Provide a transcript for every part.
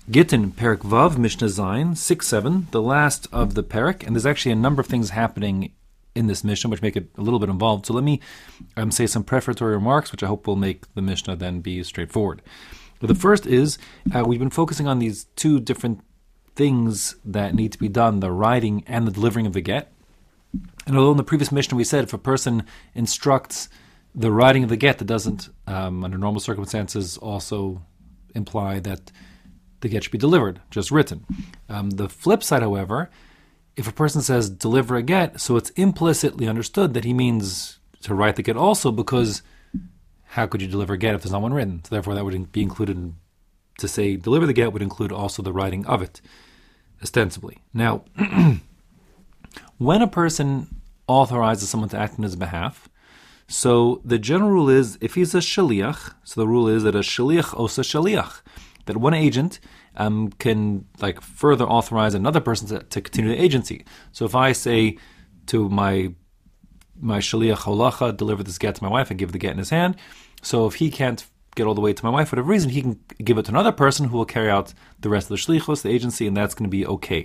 Gittin, Perek Vav, Mishnah Zayin, 6-7, the last of the Perek, and there's actually a number of things happening in this Mishnah which make it a little bit involved. So let me say some prefatory remarks, which I hope will make the Mishnah then be straightforward. But the first is, we've been focusing on these two different things that need to be done, the writing and the delivering of the get. And although in the previous Mishnah we said if a person instructs the writing of the get, that doesn't, under normal circumstances, also imply that the get should be delivered, just written. The flip side, however, if a person says deliver a get, so it's implicitly understood that he means to write the get also, because how could you deliver a get if there's not one written? So therefore that would be included to say deliver the get would include also the writing of it, ostensibly. Now, when a person authorizes someone to act on his behalf, so the general rule is, if he's a shaliach, so the rule is that a shaliach osa shaliach, that one agent can further authorize another person to continue the agency. So if I say to my shaliach holacha, deliver this get to my wife, and give the get in his hand, so if he can't get all the way to my wife for whatever reason, he can give it to another person who will carry out the rest of the shlichus, the agency, and that's going to be okay.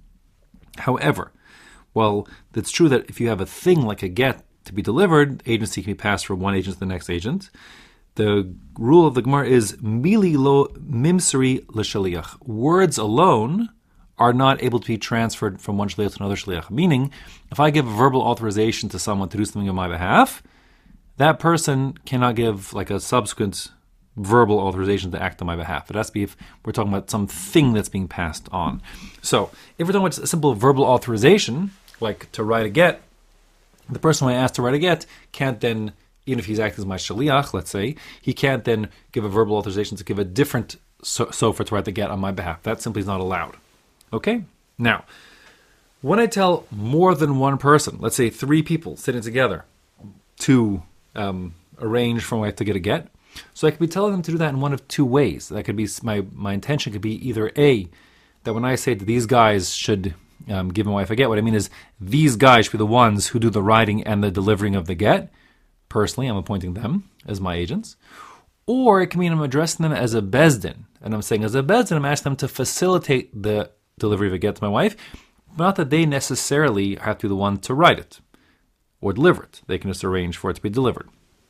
However, well, it's true that if you have a thing like a get to be delivered, agency can be passed from one agent to the next agent. The rule of the Gemara is mili lo mimsari l'shaliach. Words alone are not able to be transferred from one shaliach to another shaliach. Meaning, if I give a verbal authorization to someone to do something on my behalf, that person cannot give a subsequent verbal authorization to act on my behalf. It has to be if we're talking about something that's being passed on. So, if we're talking about a simple verbal authorization, like to write a get, the person who I asked to write a get can't then, even if he's acting as my shaliach, let's say, he can't then give a verbal authorization to give a different sofer to write the get on my behalf. That simply is not allowed. Okay? Now, when I tell more than one person, let's say 3 people sitting together to arrange for my wife to get a get, so I could be telling them to do that in one of 2 ways. That could be, my intention could be either A, that when I say that these guys should give my wife a get, what I mean is these guys should be the ones who do the writing and the delivering of the get. Personally, I'm appointing them as my agents. Or it can mean I'm addressing them as a bezdin. And I'm saying as a bezdin, I'm asking them to facilitate the delivery of a get to my wife, but not that they necessarily have to be the one to write it or deliver it. They can just arrange for it to be delivered.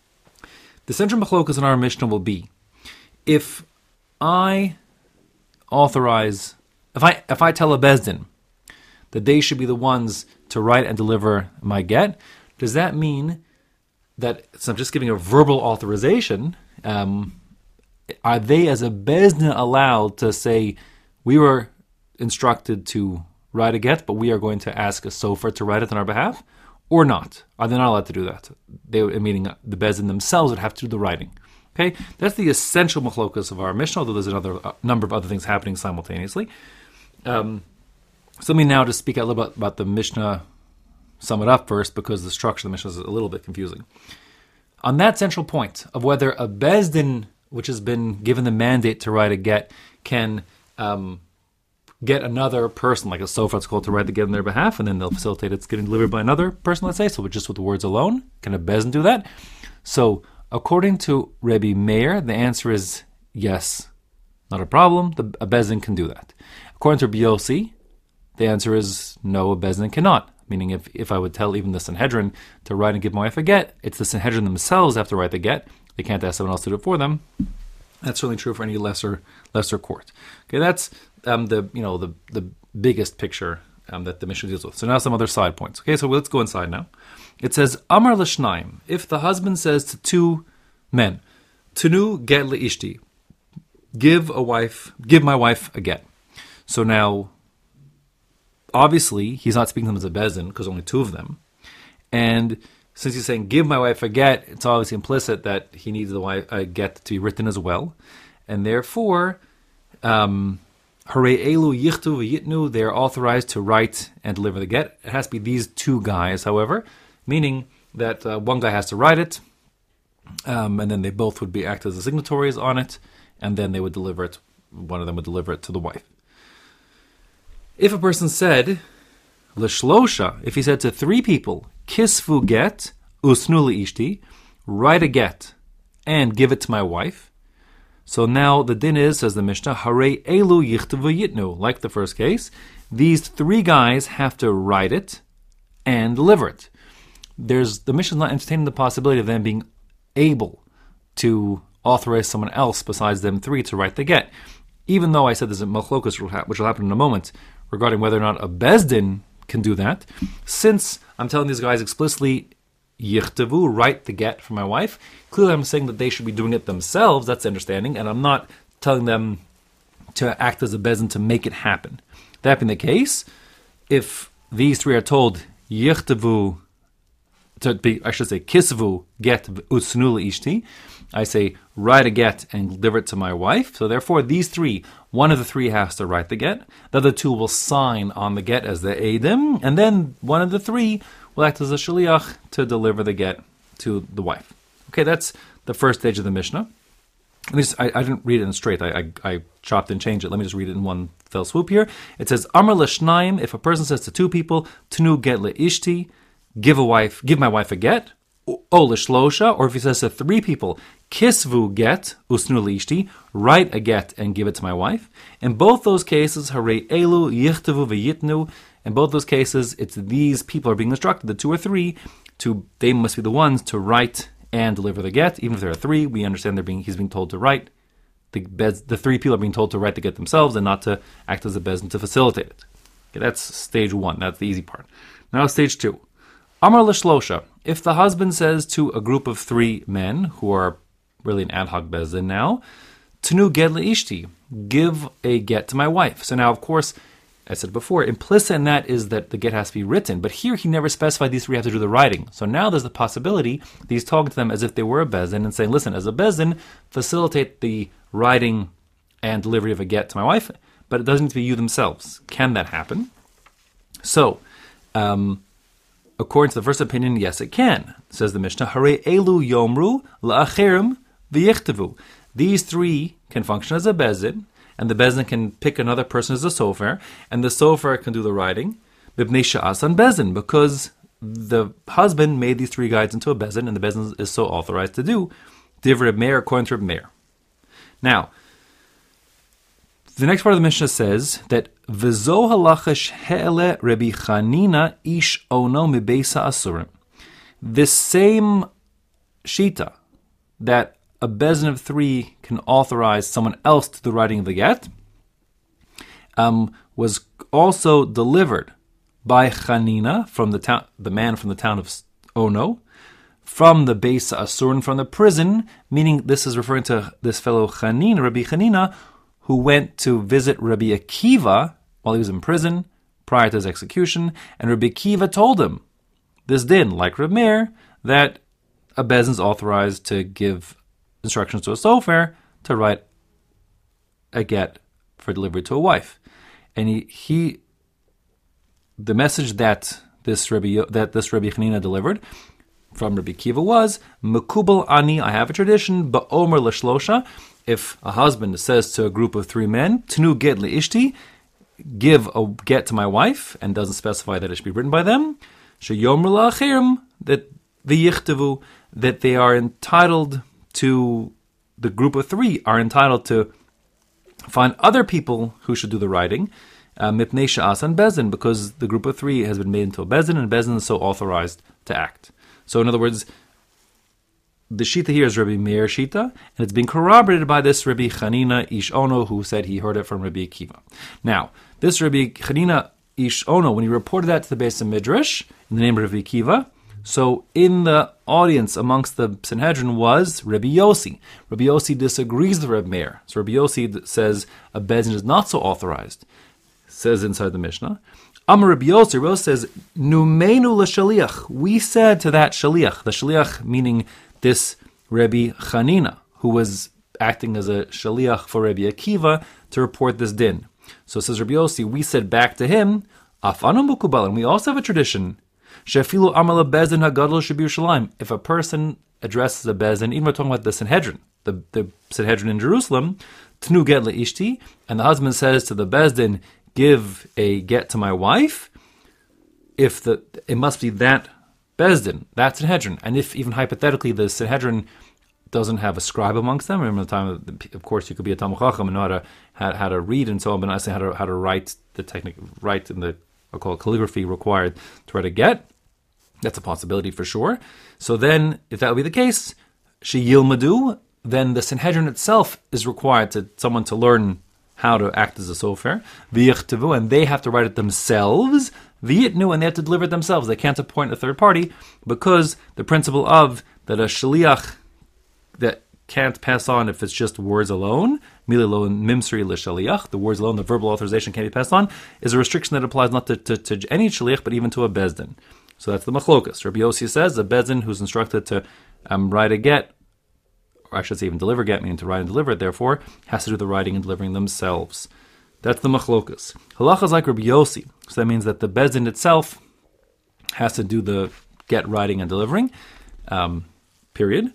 The central machlokas in our Mishnah will be, if I authorize, if I tell a bezdin that they should be the ones to write and deliver my get, does that mean that, so I'm just giving a verbal authorization, are they as a bezdin allowed to say, we were instructed to write a get, but we are going to ask a sofer to write it on our behalf, or not? Are they not allowed to do that? Meaning the bezdin themselves would have to do the writing. Okay, that's the essential machlokas of our Mishnah, although there's another number of other things happening simultaneously. So let me now just speak a little bit about the Mishnah, sum it up first, because the structure of the Mishnah is a little bit confusing. On that central point of whether a bezdin, which has been given the mandate to write a get, can get another person, like a sofer, it's called, to write the get on their behalf, and then they'll facilitate it's getting delivered by another person, let's say, so just with the words alone, can a bezdin do that? So, according to Rebbe Meir, the answer is yes, not a problem, a bezdin can do that. According to Rebbe Yossi, the answer is no, a bezdin cannot. Meaning if I would tell even the Sanhedrin to write and give my wife a get, it's the Sanhedrin themselves have to write the get. They can't ask someone else to do it for them. That's certainly true for any lesser court. Okay, that's the biggest picture that the Mishnah deals with. So now some other side points. Okay, so let's go inside now. It says, Amar l'shnaim, if the husband says to 2 men, Tenu get le'ishti, give my wife a get. So now, obviously, he's not speaking to them as a bezdin, because only 2 of them. And since he's saying, give my wife a get, it's obviously implicit that he needs the wife a get to be written as well. And therefore, Harei elu yichtu v'yitnu, they are authorized to write and deliver the get. It has to be these 2 guys, however, meaning that one guy has to write it, and then they both would be act as the signatories on it, and then they would deliver it, one of them would deliver it to the wife. If a person said, l'shlosha, if he said to 3 people, kisvu get, usnu li'ishti, write a get, and give it to my wife, So now the din is, says the Mishnah, Hare elu yichtavu yitnu. Like the first case, these three guys have to write it and deliver it. The Mishnah is not entertaining the possibility of them being able to authorize someone else besides them three to write the get. Even though I said there's a machlokus, which will happen in a moment, regarding whether or not a bezdin can do that, since I'm telling these guys explicitly, yichtavu, write the get for my wife, clearly I'm saying that they should be doing it themselves, that's the understanding, and I'm not telling them to act as a bezdin to make it happen. That being the case, if these three are told, yichtavu, kisvu, get utsnula ishti, I say, write a get and deliver it to my wife. So therefore, these three, one of the three has to write the get. The other two will sign on the get as the eidim. And then one of the three will act as a shaliach to deliver the get to the wife. Okay, that's the first stage of the Mishnah. I didn't read it in straight. I chopped and changed it. Let me just read it in one fell swoop here. It says, Amar l'shnayim, if a person says to two people, Tnu get le'ishti, give my wife a get, O l'shlosha, or if he says to three people, Kisvu get, usnu l'ishti, write a get and give it to my wife. In both those cases, hare elu yichtavu v'yitnu. In both those cases, it's these people are being instructed, the two or three, they must be the ones to write and deliver the get. Even if there are three, we understand he's being told to write. The three people are being told to write the get themselves and not to act as a bezdin to facilitate it. Okay, that's stage one. That's the easy part. Now stage two. Amar l'shlosha. If the husband says to a group of three men, who are really an ad hoc bezdin now, Tnu get le'ishti, give a get to my wife. So now, of course, I said before, implicit in that is that the get has to be written. But here he never specified these three have to do the writing. So now there's the possibility that he's talking to them as if they were a bezdin and saying, listen, as a bezdin, facilitate the writing and delivery of a get to my wife, but it doesn't need to be you themselves. Can that happen? So, according to the first opinion, yes, it can. Says the Mishnah, Hare elu yomru la'acherim v'yichtavu. These three can function as a bezdin, and the bezdin can pick another person as a sofer, and the sofer can do the writing, b'bnei sha'asan bezdin, because the husband made these three guys into a bezdin, and the bezdin is so authorized to do. Div Reb Meir, according to Reb Meir. Now, the next part of the Mishnah says that V'zo halacha she'ele Rabbi Chanina ish ono mibeisa asurim. This same shita that a bezdin of three can authorize someone else to the writing of the get was also delivered by Chanina from the man from the town of Ono, from the Beisa Asurin, from the prison, meaning this is referring to this fellow Chanina, Rabbi Chanina, who went to visit Rabbi Akiva while he was in prison prior to his execution, and Rabbi Akiva told him, this din, like Reb Meir, that a bezdin is authorized to give instructions to a sofer to write a get for delivery to a wife. And the message that this Rabbi Chanina delivered from Rabbi Akiva was, Mekubal ani, I have a tradition, ba'omer l'shlosha, if a husband says to a group of three men, Tnu get le'ishti, give a get to my wife, and doesn't specify that it should be written by them, sheyomer la'achirim, that v'yichtavu, that they are entitled to, the group of three are entitled to find other people who should do the writing, mipnei sha'asan bezdin, because the group of three has been made into a bezdin, and bezdin is so authorized to act. So in other words, the shita here is Rabbi Meir shita, and it's being corroborated by this Rabbi Chanina Ish Ono, who said he heard it from Rabbi Akiva. Now, this Rabbi Chanina Ish Ono, when he reported that to the Beis Midrash in the name of Rabbi Akiva, so in the audience amongst the Sanhedrin was Rabbi Yossi. Rabbi Yossi disagrees with Rabbi Meir. So Rabbi Yossi says a bezdin is not so authorized. Says inside the Mishnah, Amar Rabbi Yossi, Rabbi Yossi says, Numeinu l'shaliach. We said to that shaliach, the shaliach meaning this Rabbi Chanina, who was acting as a shaliach for Rabbi Akiva to report this din. So says Rabbi Yossi, we said back to him, Afanu mukubal, and we also have a tradition. Shefilu amala bezdin hagadol shebiyushalayim. If a person addresses a bezdin, even we're talking about the Sanhedrin, the Sanhedrin in Jerusalem, Tnu get le'ishti, and the husband says to the bezdin, give a get to my wife, it must be that bezdin, that Sanhedrin. And if even hypothetically the Sanhedrin doesn't have a scribe amongst them. Remember the time, of course, you could be a Talmud Chacham and know how to read and so on, but not saying how to write the technique, write in the, I'll call it calligraphy required to write a get. That's a possibility for sure. So then, if that would be the case, she yilmadu, then the Sanhedrin itself is required to someone to learn how to act as a sofer, v'yichtavu, and they have to write it themselves, v'yitnu, and they have to deliver it themselves. They can't appoint a third party, because the principle of that a shaliach that can't pass on if it's just words alone, mililo and mimsri l'shaliach, the words alone, the verbal authorization can't be passed on, is a restriction that applies not to any shaliach, but even to a bezdin. So that's the machlokas. Rabbi Yossi says a bezdin who's instructed to write a get, or I should say even deliver get, meaning to write and deliver it, therefore, has to do the writing and delivering themselves. That's the machlokas. Halacha is like Rabbi Yossi. So that means that the bezdin itself has to do the get, writing, and delivering, period.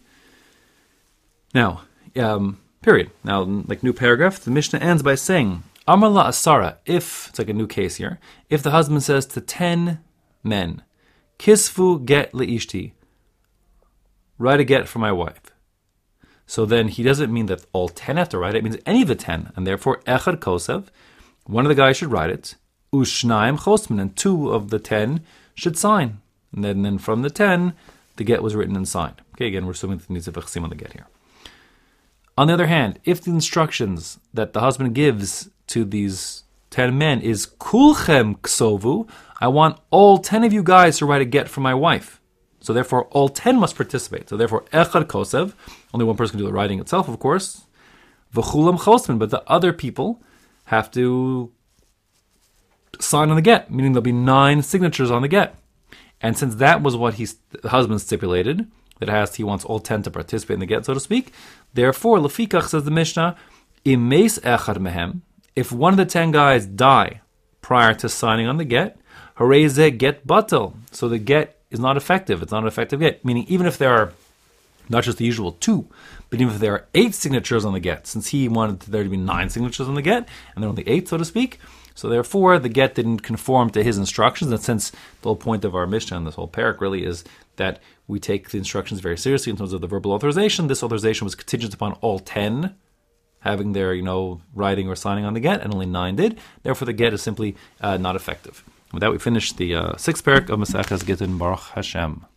Now, period. Now, like new paragraph, the Mishnah ends by saying, Amar la asara, if, it's like a new case here, if the husband says to 10 men, Kisfu get leishti, write a get for my wife. So then he doesn't mean that all 10 have to write it. It means any of the 10. And therefore, echad kosev, one of the guys should write it. Ushnaim chosman, and 2 of the 10 should sign. And then from the 10, the get was written and signed. Okay, again, we're assuming that there needs a v'chsim on the get here. On the other hand, if the instructions that the husband gives to these 10 men is kulchem ksovu, I want all 10 of you guys to write a get for my wife. So therefore, all 10 must participate. So therefore, echad kosev, only one person can do the writing itself, of course. V'chulam chosman, but the other people have to sign on the get, meaning there'll be 9 signatures on the get. And since that was what the husband stipulated, that he wants all 10 to participate in the get, so to speak, therefore, lefikach, says the Mishnah, imes echad mehem, if one of the 10 guys die prior to signing on the get, hareze get batel, so the get is not effective. It's not an effective get. Meaning, even if there are not just the usual 2, but even if there are 8 signatures on the get, since he wanted there to be 9 signatures on the get, and there are only 8, so to speak, so therefore the get didn't conform to his instructions. And since the whole point of our Mishnah and this whole parak really is that we take the instructions very seriously in terms of the verbal authorization, this authorization was contingent upon all 10 having their, writing or signing on the get, and only 9 did. Therefore, the get is simply not effective. With that, we finish the 6th parak of Maseches Gittin, Baruch Hashem.